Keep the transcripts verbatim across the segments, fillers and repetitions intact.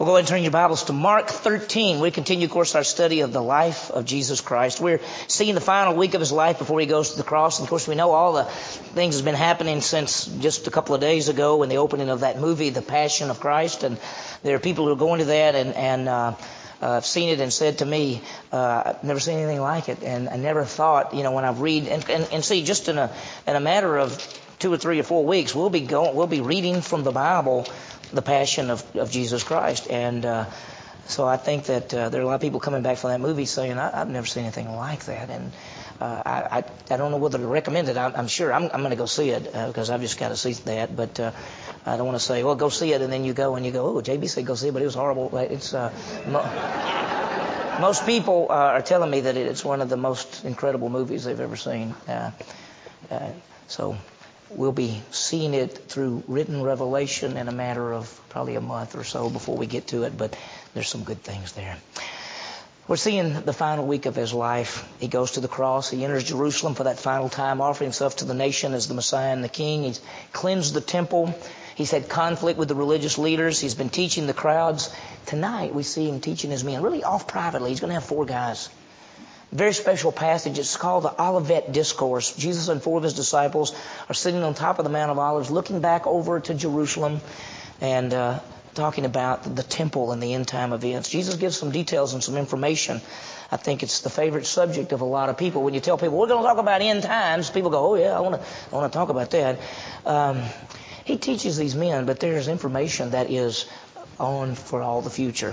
go ahead and turn your Bibles to Mark thirteen. We continue, of course, our study of the life of Jesus Christ. We're seeing the final week of his life before he goes to the cross. And, of course, we know all the things that's been happening since just a couple of days ago when the opening of that movie, The Passion of Christ. And there are people who are going to that and, and uh, uh, have seen it and said to me, uh, I've never seen anything like it. And I never thought, you know, when I read and, and, and see, just in a in a matter of two or three or four weeks, we'll be going, we'll be reading from the Bible the Passion of, of Jesus Christ. And uh, so I think that uh, there are a lot of people coming back from that movie saying, I, I've never seen anything like that. And uh, I, I I don't know whether to recommend it. I'm, I'm sure I'm, I'm going to go see it uh, because I've just got to see that. But uh, I don't want to say, well, go see it, and then you go and you go, oh, J B said go see it, but it was horrible. It's uh, mo- most people uh, are telling me that it's one of the most incredible movies they've ever seen. Uh, uh, so... We'll be seeing it through written revelation in a matter of probably a month or so before we get to it, but there's some good things there. We're seeing the final week of his life. He goes to the cross. He enters Jerusalem for that final time, offering himself to the nation as the Messiah and the King. He's cleansed the temple. He's had conflict with the religious leaders. He's been teaching the crowds. Tonight we see him teaching his men, really off privately. He's going to have four guys. Very special passage. It's called the Olivet Discourse. Jesus and four of his disciples are sitting on top of the Mount of Olives, looking back over to Jerusalem and uh, talking about the temple and the end time events. Jesus gives some details and some information. I think it's the favorite subject of a lot of people. When you tell people, we're going to talk about end times, people go, oh yeah, I want to I want to talk about that. Um, he teaches these men, but there's information that is on for all the future.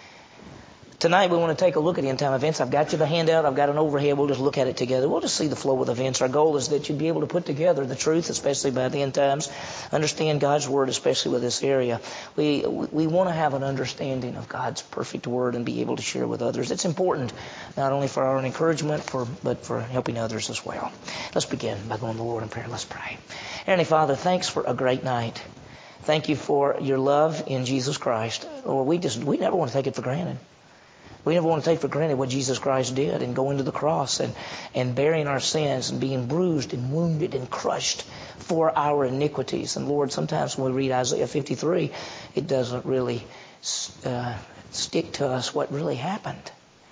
Tonight we want to take a look at end time events. I've got you the handout. I've got an overhead. We'll just look at it together. We'll just see the flow of events. Our goal is that you'd be able to put together the truth, especially about the end times. Understand God's Word, especially with this area. We we want to have an understanding of God's perfect Word and be able to share with others. It's important not only for our own encouragement, for but for helping others as well. Let's begin by going to the Lord in prayer. Let's pray. Heavenly Father, thanks for a great night. Thank you for your love in Jesus Christ. Lord, we just we never want to take it for granted. We never want to take for granted what Jesus Christ did and going to the cross and, and bearing our sins and being bruised and wounded and crushed for our iniquities. And Lord, sometimes when we read Isaiah fifty-three, it doesn't really uh, stick to us what really happened.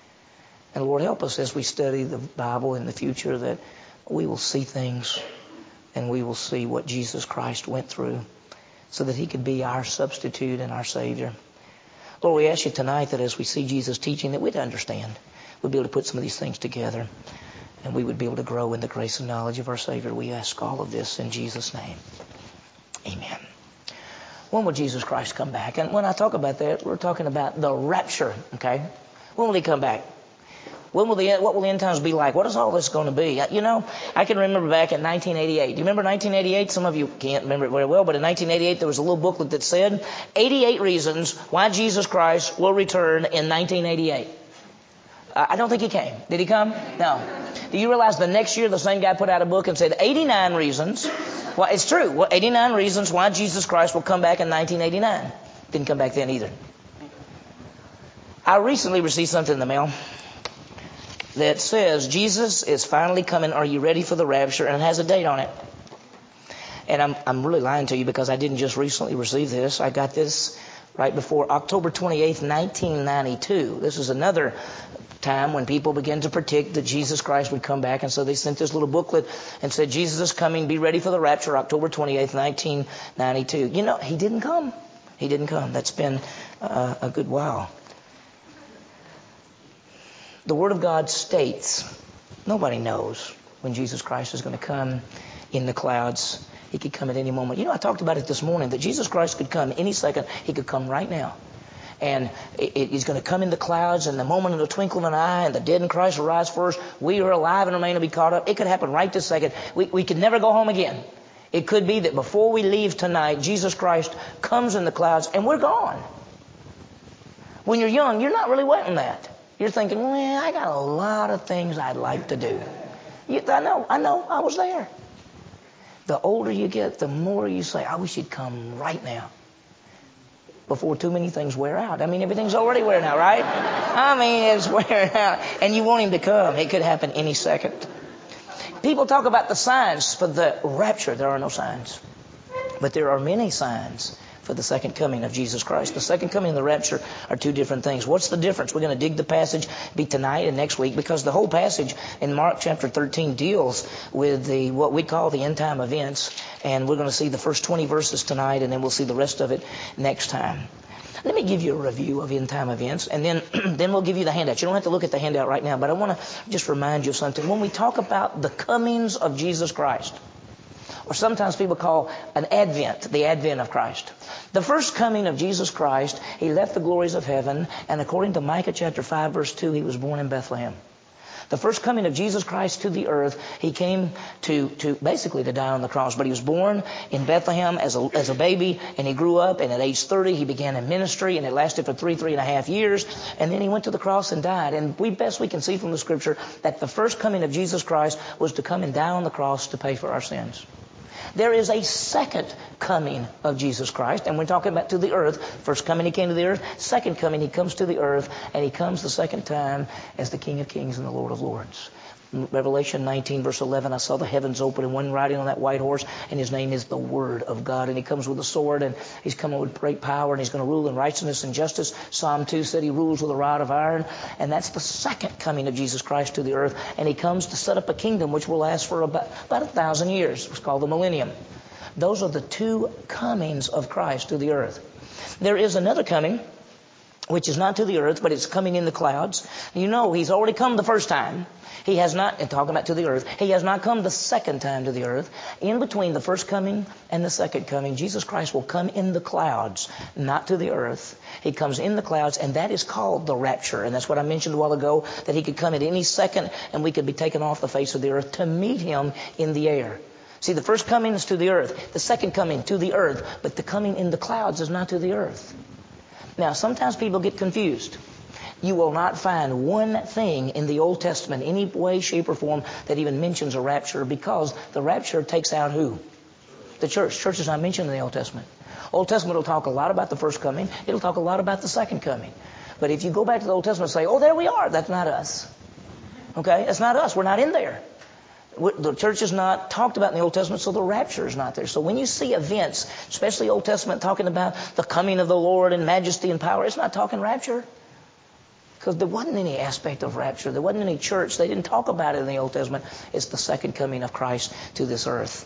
And Lord, help us as we study the Bible in the future that we will see things and we will see what Jesus Christ went through so that he could be our substitute and our Savior. Lord, we ask you tonight that as we see Jesus teaching, that we'd understand. We'd be able to put some of these things together, and we would be able to grow in the grace and knowledge of our Savior. We ask all of this in Jesus' name. Amen. When will Jesus Christ come back? And when I talk about that, we're talking about the rapture, okay? When will he come back? When will the what will the end times be like? What is all this going to be? You know, I can remember back in nineteen eighty-eight. Do you remember nineteen eighty-eight? Some of you can't remember it very well, but in nineteen eighty-eight there was a little booklet that said eighty-eight reasons why Jesus Christ will return in nineteen eighty-eight. Uh, I don't think he came. Did he come? No. Do you realize the next year the same guy put out a book and said eighty-nine reasons? Well, it's true. Well, eighty-nine reasons why Jesus Christ will come back in nineteen eighty-nine. Didn't come back then either. I recently received something in the mail that says Jesus is finally coming. Are you ready for the rapture? And it has a date on it. And I'm I'm really lying to you because I didn't just recently receive this. I got this right before October twenty-eighth, nineteen ninety-two. This is another time when people began to predict that Jesus Christ would come back. And so they sent this little booklet and said, Jesus is coming. Be ready for the rapture, October twenty-eighth, nineteen ninety-two. You know, he didn't come. He didn't come. That's been uh, a good while. The Word of God states, nobody knows when Jesus Christ is going to come in the clouds. He could come at any moment. You know, I talked about it this morning, that Jesus Christ could come any second. He could come right now. And it, it, he's going to come in the clouds, and the moment of the twinkle of an eye, and the dead in Christ will rise first. We are alive and remain to be caught up. It could happen right this second. We, we could never go home again. It could be that before we leave tonight, Jesus Christ comes in the clouds, and we're gone. When you're young, you're not really wanting that. You're thinking, well, I got a lot of things I'd like to do. You, I know, I know, I was there. The older you get, the more you say, I wish he'd come right now. Before too many things wear out. I mean, everything's already wearing out, right? I mean, it's wearing out. And you want him to come. It could happen any second. People talk about the signs for the rapture. There are no signs. But there are many signs for the second coming of Jesus Christ. The second coming and the rapture are two different things. What's the difference? We're going to dig the passage, be tonight and next week, because the whole passage in Mark chapter thirteen deals with the what we call the end time events. And we're going to see the first twenty verses tonight, and then we'll see the rest of it next time. Let me give you a review of end time events, and then then we'll give you the handout. You don't have to look at the handout right now, but I want to just remind you of something. When we talk about the comings of Jesus Christ, or sometimes people call an advent, the advent of Christ. The first coming of Jesus Christ, He left the glories of heaven, and according to Micah chapter five, verse two, He was born in Bethlehem. The first coming of Jesus Christ to the earth, He came to, to basically to die on the cross. But He was born in Bethlehem as a, as a baby, and He grew up, and at age thirty, He began a ministry, and it lasted for three, three and a half years. And then He went to the cross and died. And we best we can see from the Scripture that the first coming of Jesus Christ was to come and die on the cross to pay for our sins. There is a second coming of Jesus Christ, and we're talking about to the earth. First coming He came to the earth. Second coming He comes to the earth, and He comes the second time as the King of Kings and the Lord of Lords. Revelation nineteen verse eleven, I saw the heavens open and one riding on that white horse, and His name is the Word of God. And He comes with a sword, and He's coming with great power, and He's going to rule in righteousness and justice. Psalm two said He rules with a rod of iron. And that's the second coming of Jesus Christ to the earth. And He comes to set up a kingdom which will last for about, about a thousand years. It's called the millennium. Those are the two comings of Christ to the earth. There is another coming, which is not to the earth, but it's coming in the clouds. You know, He's already come the first time. He has not, and talking about to the earth, He has not come the second time to the earth. In between the first coming and the second coming, Jesus Christ will come in the clouds, not to the earth. He comes in the clouds, and that is called the rapture. And that's what I mentioned a while ago, that He could come at any second, and we could be taken off the face of the earth to meet Him in the air. See, the first coming is to the earth, the second coming to the earth, but the coming in the clouds is not to the earth. Now, sometimes people get confused. You will not find one thing in the Old Testament, any way, shape, or form, that even mentions a rapture, because the rapture takes out who? The church. Church is not mentioned in the Old Testament. Old Testament will talk a lot about the first coming. It'll talk a lot about the second coming. But if you go back to the Old Testament and say, oh, there we are, that's not us. Okay? That's not us. We're not in there. The church is not talked about in the Old Testament, so the rapture is not there. So when you see events, especially Old Testament, talking about the coming of the Lord and majesty and power, it's not talking rapture. Because there wasn't any aspect of rapture. There wasn't any church. They didn't talk about it in the Old Testament. It's the second coming of Christ to this earth.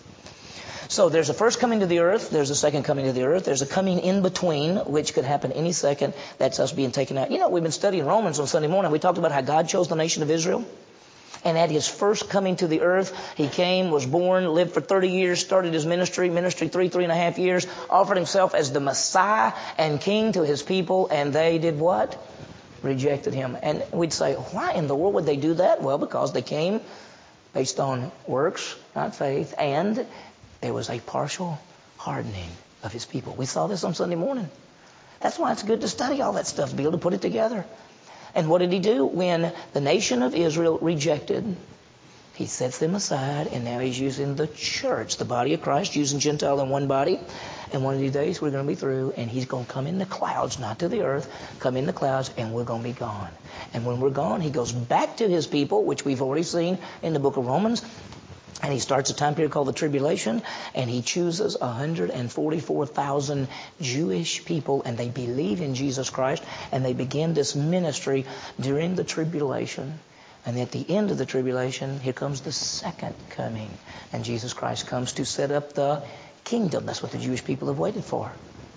So there's a first coming to the earth. There's a second coming to the earth. There's a coming in between, which could happen any second. That's us being taken out. You know, we've been studying Romans on Sunday morning. We talked about how God chose the nation of Israel. And at His first coming to the earth, He came, was born, lived for thirty years, started His ministry, ministry three, three and a half years, offered Himself as the Messiah and King to His people, and they did what? Rejected Him. And we'd say, why in the world would they do that? Well, because they came based on works, not faith, and there was a partial hardening of His people. We saw this on Sunday morning. That's why it's good to study all that stuff, to be able to put it together. And what did He do? When the nation of Israel rejected, He sets them aside, and now He's using the church, the body of Christ, using Gentile in one body. And one of these days we're going to be through, and He's going to come in the clouds, not to the earth, come in the clouds, and we're going to be gone. And when we're gone, He goes back to His people, which we've already seen in the book of Romans. And He starts a time period called the tribulation, and He chooses one hundred forty-four thousand Jewish people, and they believe in Jesus Christ, and they begin this ministry during the tribulation. And at the end of the tribulation, here comes the second coming, and Jesus Christ comes to set up the kingdom. That's what the Jewish people have waited for.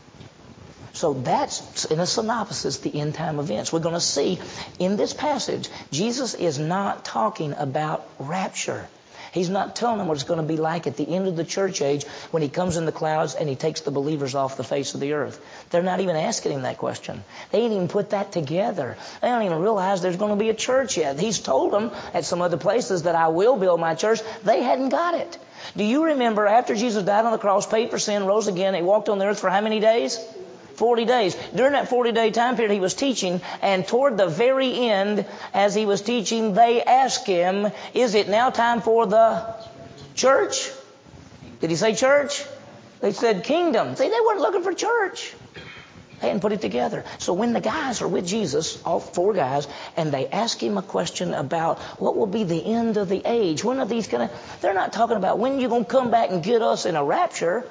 So that's, in a synopsis, the end time events. We're going to see in this passage, Jesus is not talking about rapture. He's not telling them what it's going to be like at the end of the church age when He comes in the clouds and He takes the believers off the face of the earth. They're not even asking Him that question. They ain't even put that together. They don't even realize there's going to be a church yet. He's told them at some other places that I will build my church. They hadn't got it. Do you remember after Jesus died on the cross, paid for sin, rose again, He walked on the earth for how many days? forty days. During that forty-day time period, He was teaching, and toward the very end, as He was teaching, they asked Him, is it now time for the church? Did He say church? They said kingdom. See, they weren't looking for church. They hadn't put it together. So when the guys are with Jesus, all four guys, and they ask Him a question about what will be the end of the age, when are these going to... They're not talking about when you're going to come back and get us in a rapture.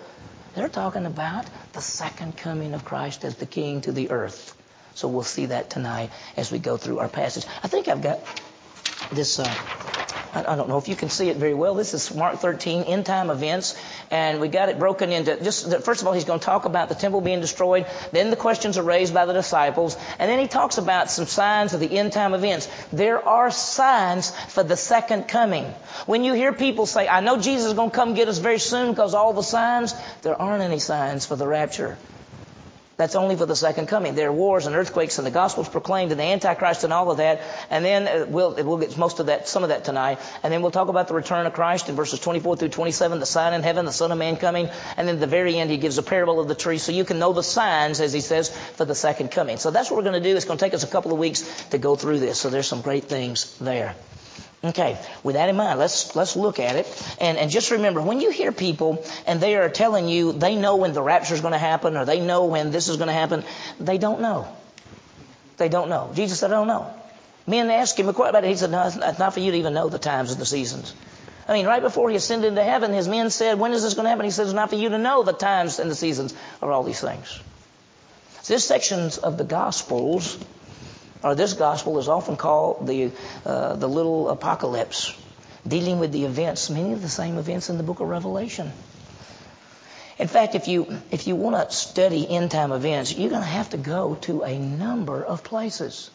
They're talking about the second coming of Christ as the King to the earth. So we'll see that tonight as we go through our passage. I think I've got this, uh, I, I don't know if you can see it very well. This is Mark thirteen, end time events. And we got it broken into, just first of all, he's going to talk about the temple being destroyed. Then the questions are raised by the disciples. And then he talks about some signs of the end time events. There are signs for the second coming. When you hear people say, I know Jesus is going to come get us very soon because all the signs, there aren't any signs for the rapture. That's only for the second coming. There are wars and earthquakes and the gospel's proclaimed and the Antichrist and all of that. And then we'll, we'll get most of that, some of that tonight. And then we'll talk about the return of Christ in verses twenty-four through twenty-seven, the sign in heaven, the Son of Man coming. And then at the very end, he gives a parable of the tree so you can know the signs, as he says, for the second coming. So that's what we're going to do. It's going to take us a couple of weeks to go through this. So there's some great things there. Okay, with that in mind, let's let's look at it. And and just remember, when you hear people and they are telling you they know when the rapture is going to happen or they know when this is going to happen, they don't know. They don't know. Jesus said, I don't know. Men asked him a question about it. He said, no, it's not for you to even know the times and the seasons. I mean, right before he ascended into heaven, his men said, when is this going to happen? He said, it's not for you to know the times and the seasons or all these things. So this section of the Gospels, or this gospel, is often called the uh, the little apocalypse, dealing with the events, many of the same events in the book of Revelation. In fact, if you if you want to study end time events, you're going to have to go to a number of places.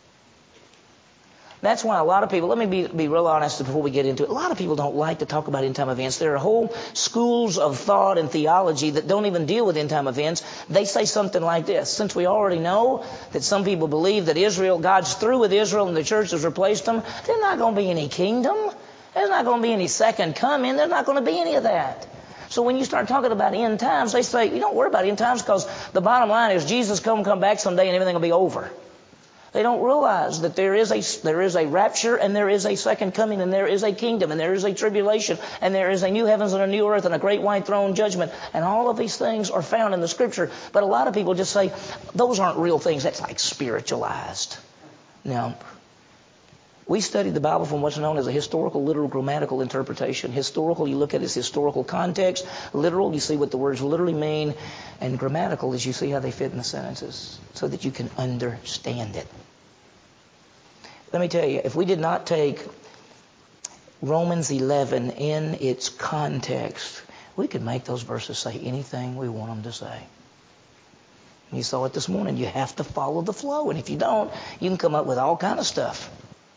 That's why a lot of people, let me be, be real honest before we get into it, a lot of people don't like to talk about end-time events. There are whole schools of thought and theology that don't even deal with end-time events. They say something like this: since we already know that some people believe that Israel, God's through with Israel and the church has replaced them, there's not going to be any kingdom. There's not going to be any second coming. There's not going to be any of that. So when you start talking about end times, they say, you don't worry about end times because the bottom line is Jesus come come back someday and everything will be over. They don't realize that there is a there is a rapture and there is a second coming and there is a kingdom and there is a tribulation and there is a new heavens and a new earth and a great white throne judgment. And all of these things are found in the Scripture. But a lot of people just say, those aren't real things. That's like spiritualized. Now, we study the Bible from what's known as a historical, literal, grammatical interpretation. Historical, you look at its historical context. Literal, you see what the words literally mean. And grammatical is you see how they fit in the sentences so that you can understand it. Let me tell you, if we did not take Romans eleven in its context, we could make those verses say anything we want them to say. You saw it this morning. You have to follow the flow. And if you don't, you can come up with all kind of stuff.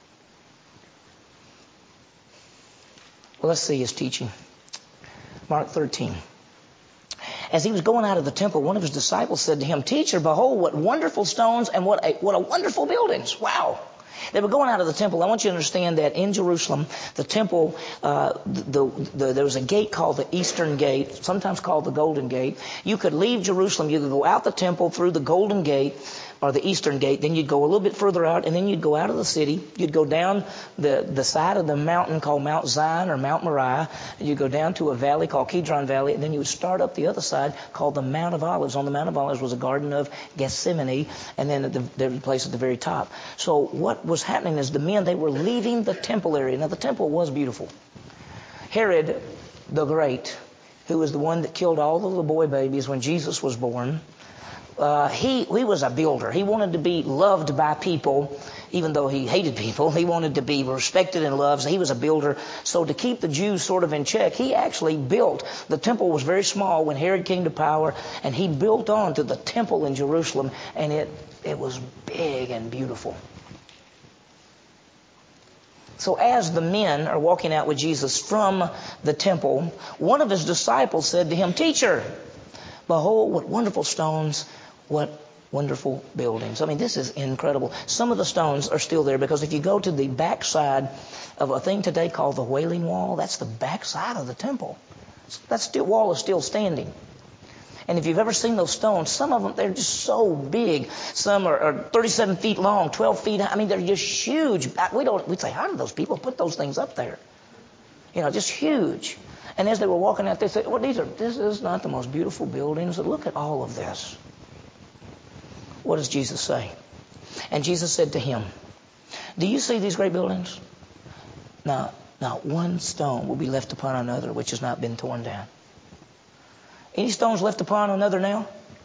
Well, let's see his teaching. Mark thirteen. As he was going out of the temple, one of his disciples said to him, Teacher, behold, what wonderful stones and what a, what a wonderful buildings. Wow. They were going out of the temple. I want you to understand that in Jerusalem, the temple, uh, the, the, the, there was a gate called the Eastern Gate, sometimes called the Golden Gate. You could leave Jerusalem. You could go out the temple through the Golden Gate, or the Eastern Gate. Then you'd go a little bit further out, and then you'd go out of the city. You'd go down the, the side of the mountain called Mount Zion or Mount Moriah. And you'd go down to a valley called Kidron Valley. And then you would start up the other side called the Mount of Olives. On the Mount of Olives was a garden of Gethsemane, and then at the, there was a place at the very top. So what was happening is the men, they were leaving the temple area. Now, the temple was beautiful. Herod the Great, who was the one that killed all the little boy babies when Jesus was born, Uh, he he was a builder. He wanted to be loved by people, even though he hated people. He wanted to be respected and loved. So he was a builder. So to keep the Jews sort of in check, he actually built. The temple was very small when Herod came to power, and he built on to the temple in Jerusalem, and it it was big and beautiful. So as the men are walking out with Jesus from the temple, one of his disciples said to him, Teacher, behold, what wonderful stones, what wonderful buildings. I mean, this is incredible. Some of the stones are still there because if you go to the backside of a thing today called the Wailing Wall, that's the backside of the temple. That still, wall is still standing. And if you've ever seen those stones, some of them, they're just so big. Some are, are thirty-seven feet long, twelve feet high. I mean, they're just huge. We don't, we'd say, how did those people put those things up there? You know, just huge. And as they were walking out, they said, well, these are, this is not the most beautiful buildings. Look at all of this. What does Jesus say? And Jesus said to him, do you see these great buildings? Now, not one stone will be left upon another which has not been torn down. Any stones left upon another now?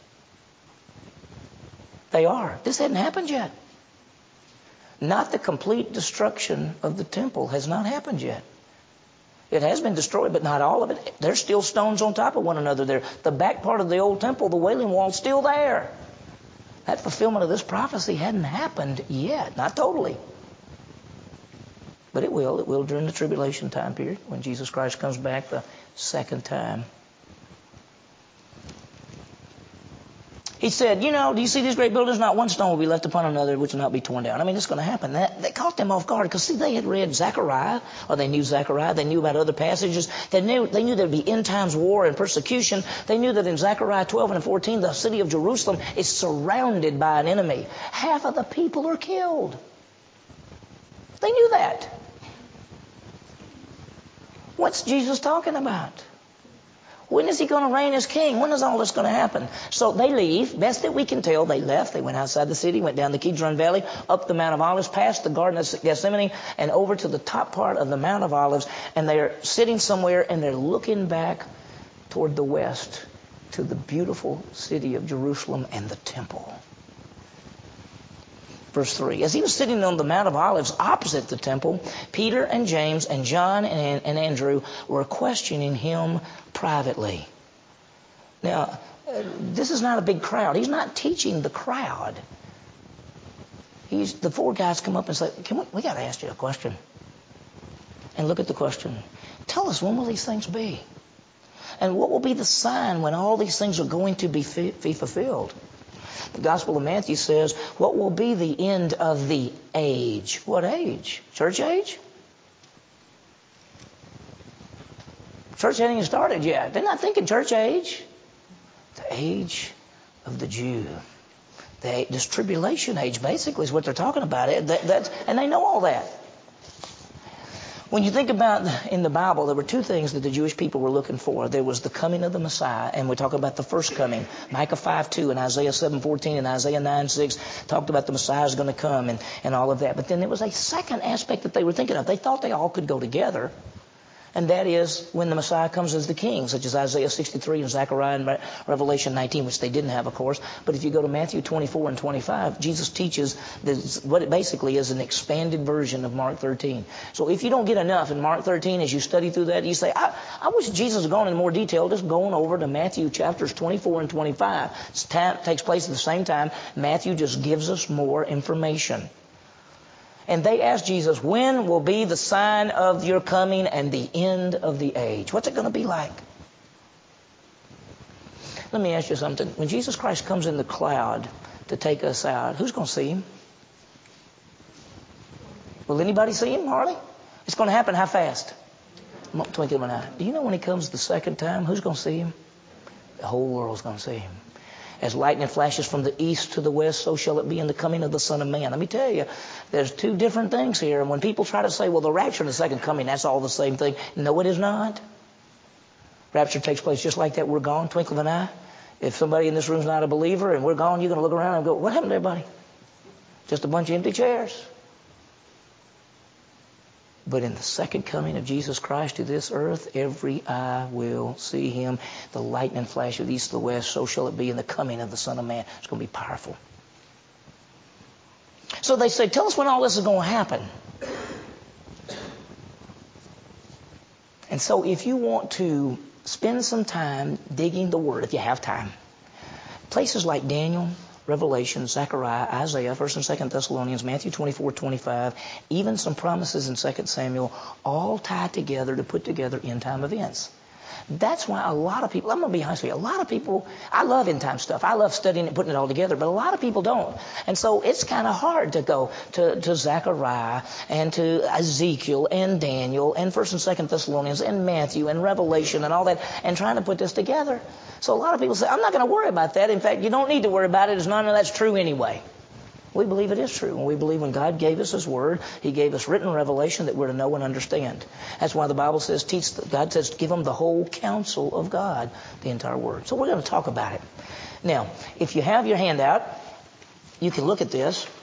They are. This hadn't happened yet. Not the complete destruction of the temple has not happened yet. It has been destroyed, but not all of it. There's still stones on top of one another there. The back part of the old temple, the Wailing Wall, is still there. That fulfillment of this prophecy hadn't happened yet. Not totally. But it will. It will during the tribulation time period when Jesus Christ comes back the second time. He said, you know, do you see these great buildings? Not one stone will be left upon another which will not be torn down. I mean, it's going to happen. That, that caught them off guard because, see, they had read Zechariah, or they knew Zechariah. They knew about other passages. They knew, they knew there would be end times war and persecution. They knew that in Zechariah twelve and fourteen, the city of Jerusalem is surrounded by an enemy. Half of the people are killed. They knew that. What's Jesus talking about? When is he going to reign as king? When is all this going to happen? So they leave. Best that we can tell, they left. They went outside the city, went down the Kidron Valley, up the Mount of Olives, past the Garden of Gethsemane, and over to the top part of the Mount of Olives. And they're sitting somewhere, and they're looking back toward the west to the beautiful city of Jerusalem and the temple. Verse three, as he was sitting on the Mount of Olives opposite the temple, Peter and James and John and, and Andrew were questioning him privately. Now, uh, this is not a big crowd. He's not teaching the crowd. He's, the four guys come up and say, Can we, we got to ask you a question. And look at the question. Tell us, when will these things be? And what will be the sign when all these things are going to be, fi- be fulfilled? The Gospel of Matthew says, what will be the end of the age? What age? Church age? Church hadn't even started yet. They're not thinking church age. The age of the Jew. The, this tribulation age basically is what they're talking about. It, that, that's, and they know all that. When you think about in the Bible, there were two things that the Jewish people were looking for. There was the coming of the Messiah, and we talk about the first coming. Micah five two and Isaiah seven fourteen and Isaiah nine six talked about the Messiah is going to come and, and all of that. But then there was a second aspect that they were thinking of. They thought they all could go together. And that is when the Messiah comes as the king, such as Isaiah sixty-three and Zechariah and Revelation nineteen, which they didn't have, of course. But if you go to Matthew twenty-four and twenty-five, Jesus teaches this, what it basically is an expanded version of Mark thirteen. So if you don't get enough in Mark thirteen, as you study through that, you say, I, I wish Jesus had gone in more detail. Just going over to Matthew chapters twenty-four and twenty-five. It takes place at the same time. Matthew just gives us more information. And they asked Jesus, when will be the sign of your coming and the end of the age? What's it going to be like? Let me ask you something. When Jesus Christ comes in the cloud to take us out, who's going to see him? Will anybody see him, hardly? It's going to happen how fast? Twinkle of an eye. Do you know when he comes the second time, who's going to see him? The whole world's going to see him. As lightning flashes from the east to the west, so shall it be in the coming of the Son of Man. Let me tell you, there's two different things here. And when people try to say, well, the rapture and the second coming, that's all the same thing. No, it is not. Rapture takes place just like that. We're gone, twinkle of an eye. If somebody in this room is not a believer and we're gone, you're going to look around and go, what happened to everybody? Just a bunch of empty chairs. But in the second coming of Jesus Christ to this earth, every eye will see him. The lightning flash of the east to the west, so shall it be in the coming of the Son of Man. It's going to be powerful. So they say, tell us when all this is going to happen. And so if you want to spend some time digging the Word, if you have time, places like Daniel, Revelation, Zechariah, Isaiah, First and Second Thessalonians, Matthew twenty-four, twenty-five, even some promises in Second Samuel, all tied together to put together end-time events. That's why a lot of people, I'm going to be honest with you, a lot of people, I love end-time stuff. I love studying it, putting it all together, but a lot of people don't. And so it's kind of hard to go to, to Zechariah and to Ezekiel and Daniel and First and Second Thessalonians and Matthew and Revelation and all that and trying to put this together. So a lot of people say, I'm not going to worry about that. In fact, you don't need to worry about it. It's none of that's true anyway. We believe it is true. And we believe when God gave us His Word, He gave us written revelation that we're to know and understand. That's why the Bible says, teach. God says, give them the whole counsel of God, the entire Word. So we're going to talk about it. Now, if you have your handout, you can look at this.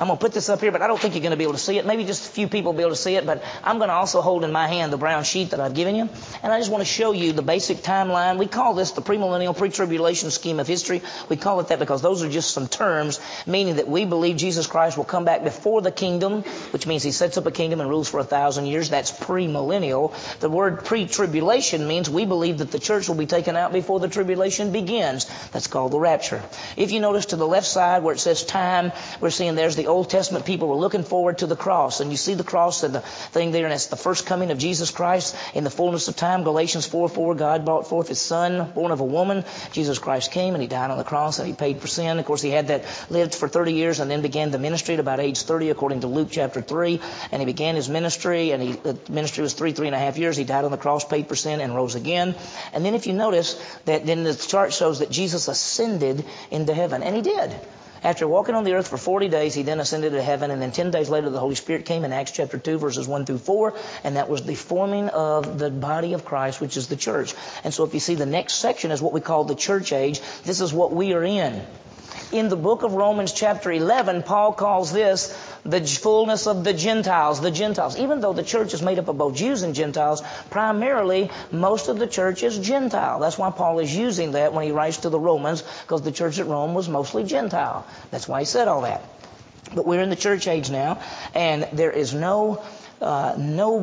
I'm going to put this up here, but I don't think you're going to be able to see it. Maybe just a few people will be able to see it, but I'm going to also hold in my hand the brown sheet that I've given you. And I just want to show you the basic timeline. We call this the premillennial, pre-tribulation scheme of history. We call it that because those are just some terms, meaning that we believe Jesus Christ will come back before the kingdom, which means he sets up a kingdom and rules for a thousand years. That's premillennial. The word pre-tribulation means we believe that the church will be taken out before the tribulation begins. That's called the rapture. If you notice to the left side where it says time, we're seeing there's the Old Testament people were looking forward to the cross. And you see the cross and the thing there, and it's the first coming of Jesus Christ in the fullness of time. Galatians four four, God brought forth his son, born of a woman. Jesus Christ came and he died on the cross and he paid for sin. Of course, he had that, lived for thirty years and then began the ministry at about age thirty, according to Luke chapter three. And he began his ministry, and he, the ministry was three, three and a half years. He died on the cross, paid for sin, and rose again. And then if you notice that then the chart shows that Jesus ascended into heaven. And he did. After walking on the earth for forty days, he then ascended to heaven, and then ten days later the Holy Spirit came in Acts chapter two, verses one through four, and that was the forming of the body of Christ, which is the church. And so if you see, the next section is what we call the church age. This is what we are in. In the book of Romans chapter eleven, Paul calls this the fullness of the Gentiles, the Gentiles. Even though the church is made up of both Jews and Gentiles, primarily most of the church is Gentile. That's why Paul is using that when he writes to the Romans, because the church at Rome was mostly Gentile. That's why he said all that. But we're in the church age now, and there is no uh,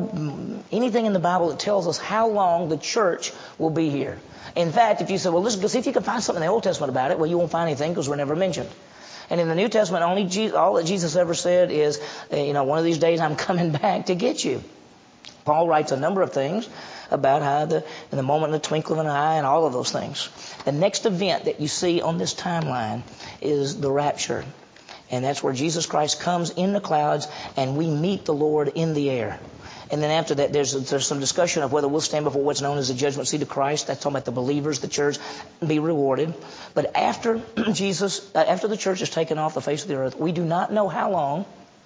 no anything in the Bible that tells us how long the church will be here. In fact, if you say, well, listen, see if you can find something in the Old Testament about it, well, you won't find anything because we're never mentioned. And in the New Testament, only Jesus, all that Jesus ever said is, you know, one of these days I'm coming back to get you. Paul writes a number of things about how the, in the moment of the twinkle of an eye and all of those things. The next event that you see on this timeline is the rapture. And that's where Jesus Christ comes in the clouds and we meet the Lord in the air. And then after that, there's there's some discussion of whether we'll stand before what's known as the judgment seat of Christ. That's talking about the believers, the church, be rewarded. But after Jesus, uh, after the church is taken off the face of the earth, we do not know how long.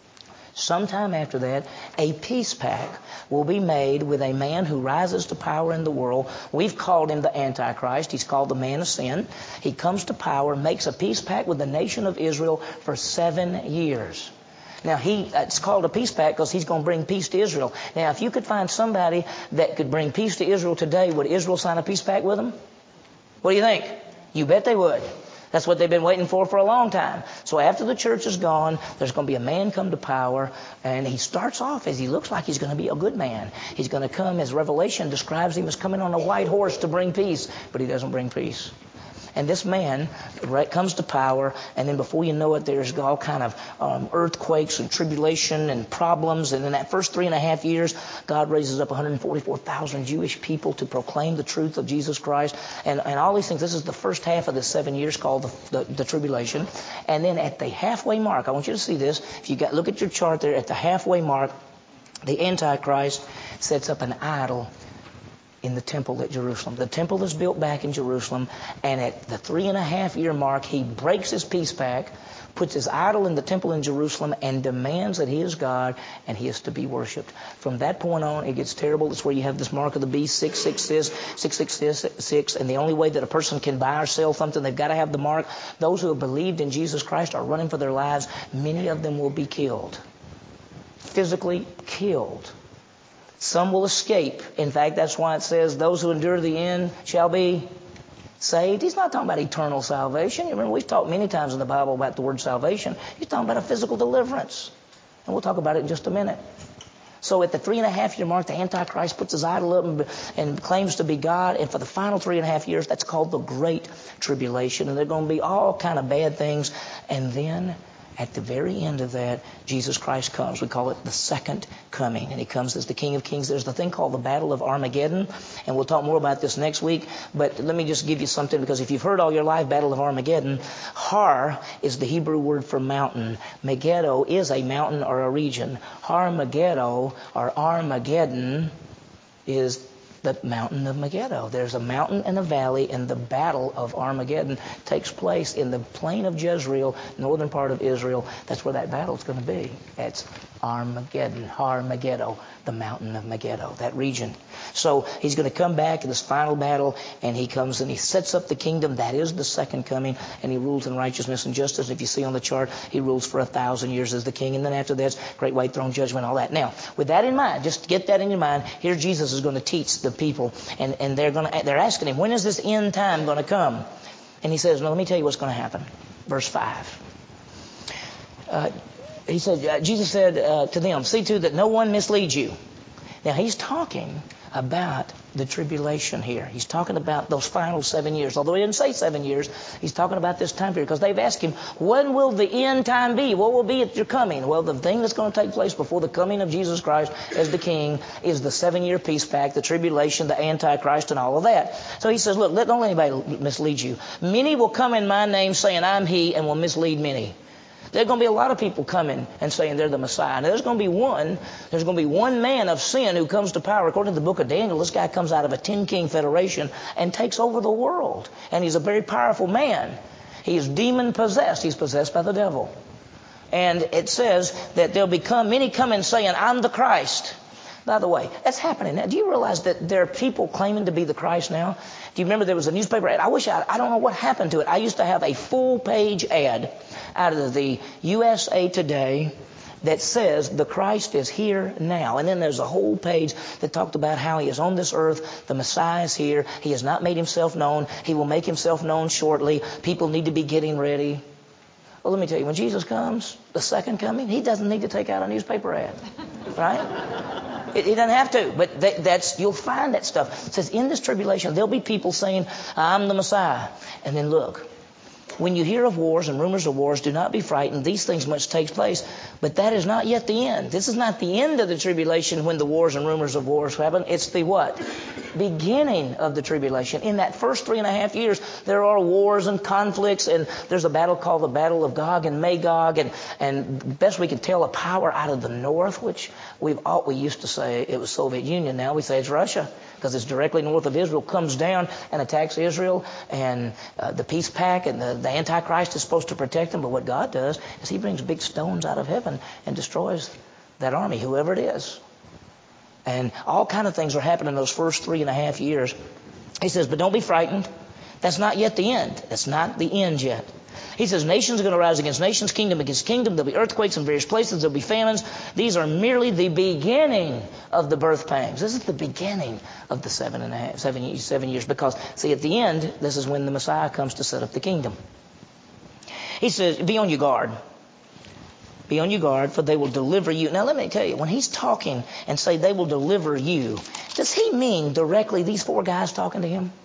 Sometime after that, a peace pact will be made with a man who rises to power in the world. We've called him the Antichrist. He's called the man of sin. He comes to power, makes a peace pact with the nation of Israel for seven years. Now, he it's called a peace pact because he's going to bring peace to Israel. Now, if you could find somebody that could bring peace to Israel today, would Israel sign a peace pact with them? What do you think? You bet they would. That's what they've been waiting for for a long time. So after the church is gone, there's going to be a man come to power, and he starts off as he looks like he's going to be a good man. He's going to come, as Revelation describes him, as coming on a white horse to bring peace, but he doesn't bring peace. And this man comes to power, and then before you know it, there's all kind of um, earthquakes and tribulation and problems. And in that first three and a half years, God raises up one hundred forty-four thousand Jewish people to proclaim the truth of Jesus Christ. And, and all these things, this is the first half of the seven years called the, the, the tribulation. And then at the halfway mark, I want you to see this. If you got look at your chart there, at the halfway mark, the Antichrist sets up an idol in the temple at Jerusalem. The temple is built back in Jerusalem, and at the three and a half year mark, he breaks his peace pact, puts his idol in the temple in Jerusalem, and demands that he is God and he is to be worshipped. From that point on, it gets terrible. That's where you have this mark of the beast, six six six, six six six, and the only way that a person can buy or sell something, they've got to have the mark. Those who have believed in Jesus Christ are running for their lives. Many of them will be killed, physically killed. Some will escape. In fact, that's why it says those who endure to the end shall be saved. He's not talking about eternal salvation. You remember, we've talked many times in the Bible about the word salvation. He's talking about a physical deliverance. And we'll talk about it in just a minute. So at the three and a half year mark, the Antichrist puts his idol up and, and claims to be God. And for the final three and a half years, that's called the Great Tribulation. And there are going to be all kind of bad things. And then at the very end of that, Jesus Christ comes. We call it the second coming. And he comes as the King of Kings. There's the thing called the Battle of Armageddon. And we'll talk more about this next week. But let me just give you something, because if you've heard all your life, Battle of Armageddon, Har is the Hebrew word for mountain. Megiddo is a mountain or a region. Har Megiddo or Armageddon is the mountain of Megiddo. There's a mountain and a valley, and the battle of Armageddon takes place in the plain of Jezreel, northern part of Israel. That's where that battle's going to be. It's Armageddon, Har Megiddo, the mountain of Megiddo, that region. So he's going to come back in this final battle, and he comes and he sets up the kingdom. That is the second coming, and he rules in righteousness and justice. If you see on the chart, he rules for a thousand years as the king, and then after that, great white throne judgment, all that. Now, with that in mind, just get that in your mind. Here Jesus is going to teach the people, and, and they're going to they're asking him, when is this end time going to come? And he says, no, let me tell you what's going to happen. Verse five. Uh, he said, uh, Jesus said uh, to them, see to that no one misleads you. Now, he's talking about the tribulation here. He's talking about those final seven years. Although he didn't say seven years, he's talking about this time period because they've asked him, when will the end time be? What will be at your coming? Well, the thing that's going to take place before the coming of Jesus Christ as the king is the seven-year peace pact, the tribulation, the Antichrist, and all of that. So he says, look, let, don't let anybody mislead you. Many will come in my name saying I'm he and will mislead many. There are going to be a lot of people coming and saying they're the Messiah. Now, there's going to be one, there's going to be one man of sin who comes to power. According to the book of Daniel, this guy comes out of a ten-king federation and takes over the world. And he's a very powerful man. He's demon-possessed. He's possessed by the devil. And it says that there'll become many coming saying, I'm the Christ. By the way, that's happening now. Do you realize that there are people claiming to be the Christ now? Do you remember there was a newspaper ad? I wish I, I don't know what happened to it. I used to have a full-page ad out of the U S A Today that says the Christ is here now. And then there's a whole page that talked about how he is on this earth. The Messiah is here. He has not made himself known. He will make himself known shortly. People need to be getting ready. Well, let me tell you, when Jesus comes, the second coming, he doesn't need to take out a newspaper ad, right? He doesn't have to, but that, that's you'll find that stuff. It says in this tribulation, there'll be people saying, I'm the Messiah. And then look, when you hear of wars and rumors of wars, do not be frightened. These things must take place, but that is not yet the end. This is not the end of the tribulation when the wars and rumors of wars happen. It's the what? Beginning of the tribulation. In that first three and a half years, there are wars and conflicts, and there's a battle called the Battle of Gog and Magog, and and best we can tell, a power out of the north, which we've all, we used to say it was Soviet Union. Now we say it's Russia, because it's directly north of Israel, comes down and attacks Israel, and uh, the peace pact and the, the Antichrist is supposed to protect them. But what God does is he brings big stones out of heaven and destroys that army, whoever it is. And all kind of things are happening those first three and a half years. He says, but don't be frightened. That's not yet the end. That's not the end yet. He says, nations are going to rise against nations, kingdom against kingdom. There'll be earthquakes in various places. There'll be famines. These are merely the beginning of the birth pangs. This is the beginning of the seven and a half, seven, seven years. Because, see, at the end, this is when the Messiah comes to set up the kingdom. He says, be on your guard. Be on your guard, for they will deliver you. Now, let me tell you, when he's talking and say they will deliver you, does he mean directly these four guys talking to him?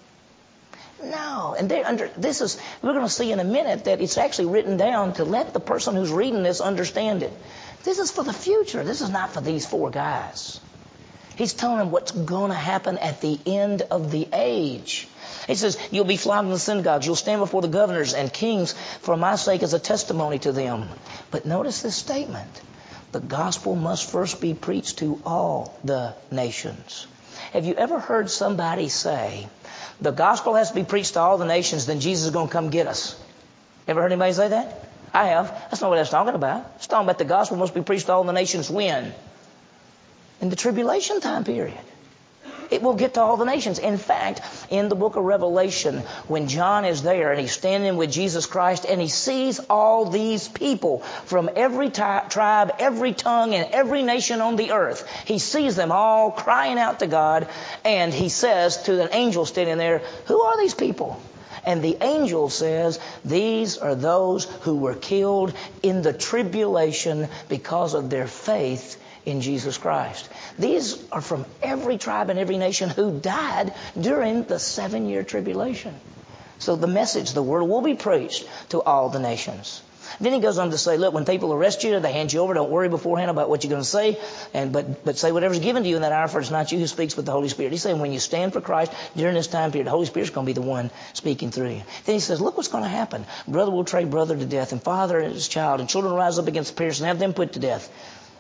No. And they're under, this is, we're going to see in a minute that it's actually written down to let the person who's reading this understand it. This is for the future. This is not for these four guys. He's telling them what's going to happen at the end of the age. He says, you'll be flogged in the synagogues. You'll stand before the governors and kings for my sake as a testimony to them. But notice this statement. The gospel must first be preached to all the nations. Have you ever heard somebody say, the gospel has to be preached to all the nations, then Jesus is going to come get us? Ever heard anybody say that? I have. That's not what that's talking about. It's talking about the gospel must be preached to all the nations when? In the tribulation time period. It will get to all the nations. In fact, in the book of Revelation, when John is there and he's standing with Jesus Christ and he sees all these people from every tri- tribe, every tongue, and every nation on the earth, he sees them all crying out to God, and he says to an angel standing there, who are these people? And the angel says, these are those who were killed in the tribulation because of their faith in Jesus Christ. These are from every tribe and every nation who died during the seven-year tribulation. So the message, the word will be preached to all the nations. Then he goes on to say, look, when people arrest you, they hand you over, don't worry beforehand about what you're going to say, and but but say whatever's given to you in that hour, for it's not you who speaks, but the Holy Spirit. He's saying when you stand for Christ during this time period, the Holy Spirit's going to be the one speaking through you. Then he says, look what's going to happen. Brother will trade brother to death, and father and his child, and children will rise up against parents and have them put to death.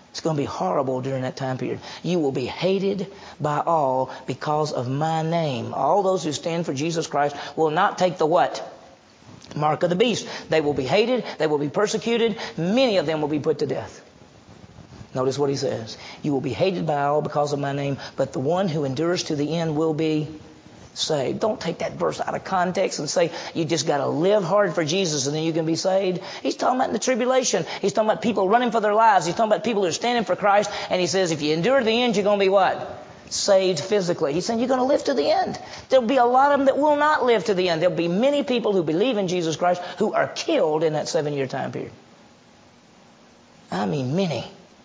It's going to be horrible during that time period. You will be hated by all because of my name. All those who stand for Jesus Christ will not take the what? Mark of the beast. They will be hated. They will be persecuted. Many of them will be put to death. Notice what he says. You will be hated by all because of my name, but the one who endures to the end will be saved. Don't take that verse out of context and say you just got to live hard for Jesus and then you can be saved. He's talking about in the tribulation. He's talking about people running for their lives. He's talking about people who are standing for Christ. And he says if you endure to the end, you're going to be what? Saved physically. He's saying you're going to live to the end. There'll be a lot of them that will not live to the end. There'll be many people who believe in Jesus Christ who are killed in that seven-year time period. I mean many.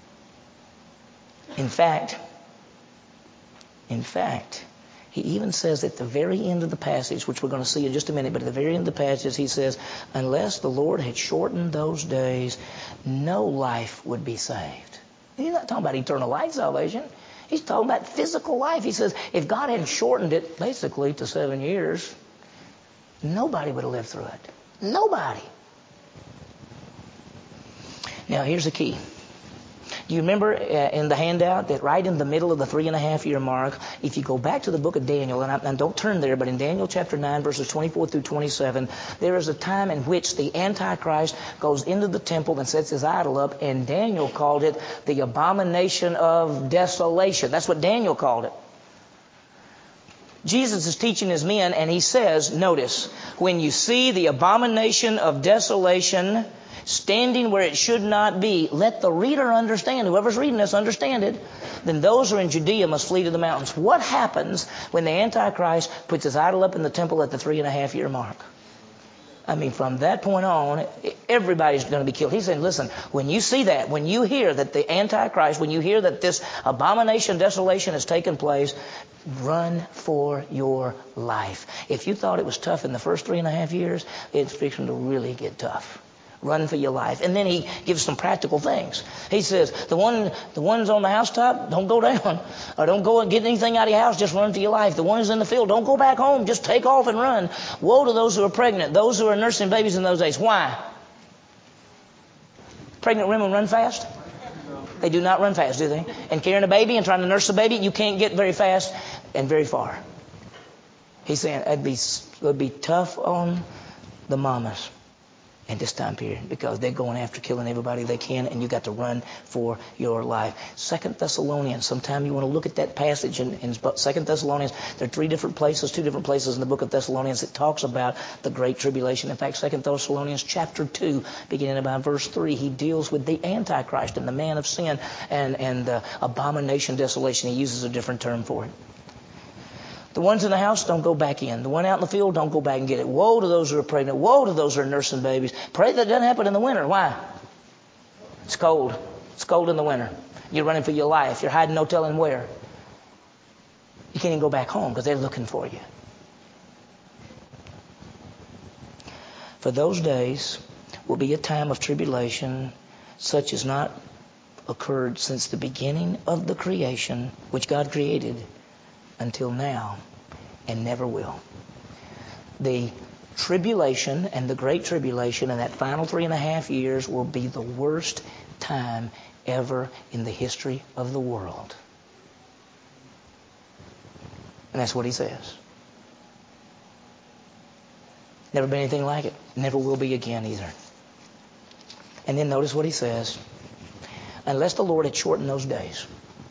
In fact, in fact, he even says at the very end of the passage, which we're going to see in just a minute, but at the very end of the passage, he says, unless the Lord had shortened those days, no life would be saved. He's not talking about eternal life salvation. He's talking about physical life. He says, if God hadn't shortened it, basically, to seven years, nobody would have lived through it. Nobody. Now, here's the key. Do you remember uh, in the handout that right in the middle of the three and a half year mark, if you go back to the book of Daniel, and, I, and don't turn there, but in Daniel chapter nine, verses twenty-four through twenty-seven, there is a time in which the Antichrist goes into the temple and sets his idol up, and Daniel called it the abomination of desolation. That's what Daniel called it. Jesus is teaching his men, and he says, notice, when you see the abomination of desolation standing where it should not be, let the reader understand. Whoever's reading this, understand it. Then those who are in Judea must flee to the mountains. What happens when the Antichrist puts his idol up in the temple at the three and a half year mark? I mean, from that point on, everybody's going to be killed. He's saying, listen, when you see that, when you hear that the Antichrist, when you hear that this abomination, desolation has taken place, run for your life. If you thought it was tough in the first three and a half years, it's fixing to really get tough. Run for your life. And then he gives some practical things. He says, the one, the ones on the housetop, don't go down. Or don't go and get anything out of your house, just run for your life. The ones in the field, don't go back home, just take off and run. Woe to those who are pregnant, those who are nursing babies in those days. Why? Pregnant women run fast? They do not run fast, do they? And carrying a baby and trying to nurse a baby, you can't get very fast and very far. He's saying it'd be, it'd be tough on the mamas in this time period because they're going after killing everybody they can, and you got to run for your life. Second Thessalonians, sometime you want to look at that passage in, in Second Thessalonians. There are three different places, two different places in the book of Thessalonians that talks about the Great Tribulation. In fact, Second Thessalonians chapter two, beginning about verse three, he deals with the Antichrist and the man of sin and, and uh, abomination, desolation. He uses a different term for it. The ones in the house, don't go back in. The one out in the field, don't go back and get it. Woe to those who are pregnant. Woe to those who are nursing babies. Pray that doesn't happen in the winter. Why? It's cold. It's cold in the winter. You're running for your life. You're hiding no telling where. You can't even go back home because they're looking for you. For those days will be a time of tribulation such as not occurred since the beginning of the creation, which God created, until now, and never will. The tribulation and the great tribulation and that final three and a half years will be the worst time ever in the history of the world. And that's what he says. Never been anything like it. Never will be again either. And then notice what he says. Unless the Lord had shortened those days,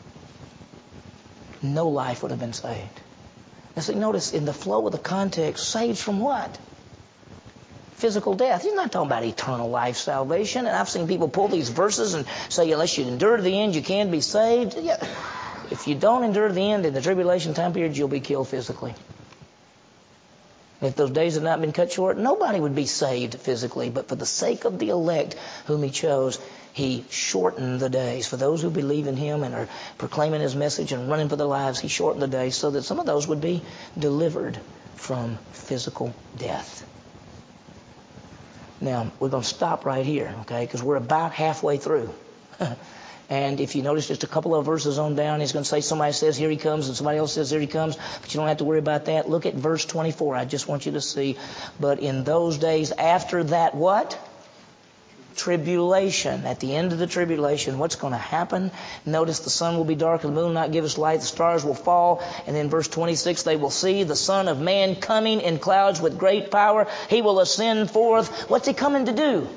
no life would have been saved. Now see, notice in the flow of the context, saved from what? Physical death. He's not talking about eternal life salvation. And I've seen people pull these verses and say, unless you endure to the end, you can be saved. Yeah. If you don't endure to the end in the tribulation time period, you'll be killed physically. If those days had not been cut short, nobody would be saved physically. But for the sake of the elect whom he chose, he shortened the days. For those who believe in him and are proclaiming his message and running for their lives, he shortened the days so that some of those would be delivered from physical death. Now, we're going to stop right here, okay, because we're about halfway through. And if you notice just a couple of verses on down, he's going to say somebody says, here he comes, and somebody else says, here he comes. But you don't have to worry about that. Look at verse twenty-four. I just want you to see. But in those days after that what? tribulation. At the end of the tribulation, what's going to happen? Notice the sun will be dark, and the moon will not give us light, the stars will fall, and then verse twenty-six, they will see the Son of Man coming in clouds with great power. He will ascend forth. What's he coming to do?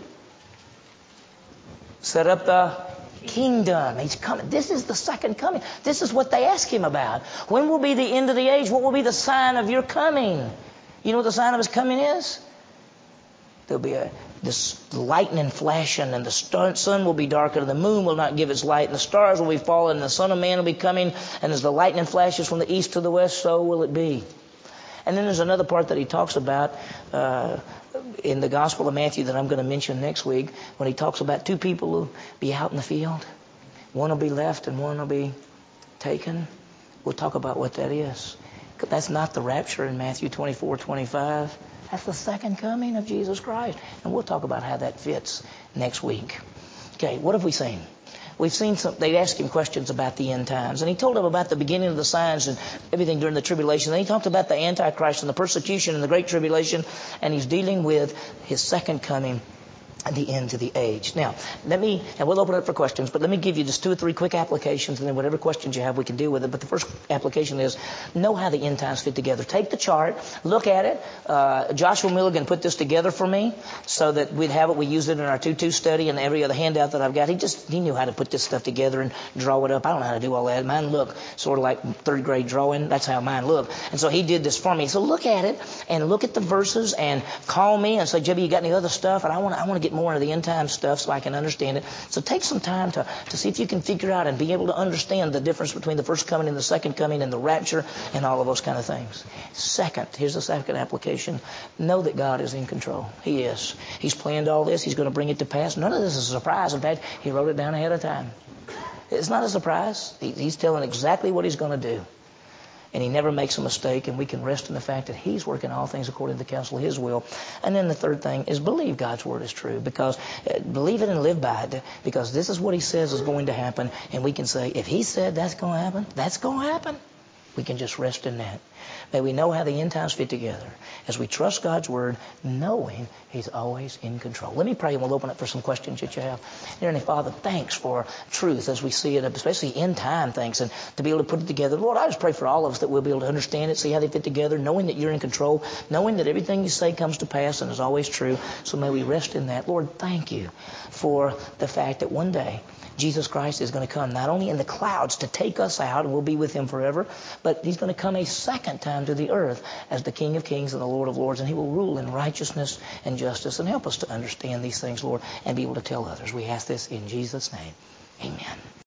Set up the kingdom. He's coming. This is the second coming. This is what they ask him about. When will be the end of the age? What will be the sign of your coming? You know what the sign of his coming is? There'll be a this lightning flashing, and the star, sun will be darkened, and the moon will not give its light, and the stars will be falling, and the Son of Man will be coming, and as the lightning flashes from the east to the west, so will it be. And then there's another part that he talks about uh, in the Gospel of Matthew that I'm going to mention next week, when he talks about two people who will be out in the field. One will be left and one will be taken. We'll talk about what that is. That's not the rapture in Matthew twenty-four twenty-five. That's the second coming of Jesus Christ. And we'll talk about how that fits next week. Okay, what have we seen? We've seen some, they asked him questions about the end times. And he told them about the beginning of the signs and everything during the tribulation. Then he talked about the Antichrist and the persecution and the Great Tribulation. And he's dealing with his second coming at the end of the age. Now, let me, and we'll open it up for questions, but let me give you just two or three quick applications, and then whatever questions you have, we can deal with it. But the first application is, know how the end times fit together. Take the chart, look at it. Uh, Joshua Milligan put this together for me so that we'd have it. We used it in our two two study and every other handout that I've got. He just, he knew how to put this stuff together and draw it up. I don't know how to do all that. Mine look sort of like third grade drawing. That's how mine look. And so he did this for me. So look at it and look at the verses and call me and say, Jebby, you got any other stuff? And I want, I want to get more of the end time stuff so I can understand it. So take some time to, to see if you can figure out and be able to understand the difference between the first coming and the second coming and the rapture and all of those kind of things. Second, here's the second application. Know that God is in control. He is. He's planned all this. He's going to bring it to pass. None of this is a surprise. In fact, he wrote it down ahead of time. It's not a surprise. He, he's telling exactly what he's going to do. And he never makes a mistake, and we can rest in the fact that he's working all things according to the counsel of his will. And then the third thing is believe God's word is true, because uh, believe it and live by it, because this is what he says is going to happen. And we can say, if he said that's going to happen, that's going to happen. We can just rest in that. May we know how the end times fit together as we trust God's word, knowing he's always in control. Let me pray, and we'll open up for some questions that you have. Dear Heavenly Father, thanks for truth as we see it, especially end time things, and to be able to put it together. Lord, I just pray for all of us that we'll be able to understand it, see how they fit together, knowing that you're in control, knowing that everything you say comes to pass and is always true. So may we rest in that. Lord, thank you for the fact that one day Jesus Christ is going to come not only in the clouds to take us out, and we'll be with him forever, but he's going to come a second time to the earth as the King of Kings and the Lord of Lords, and he will rule in righteousness and justice. And help us to understand these things, Lord, and be able to tell others. We ask this in Jesus' name. Amen.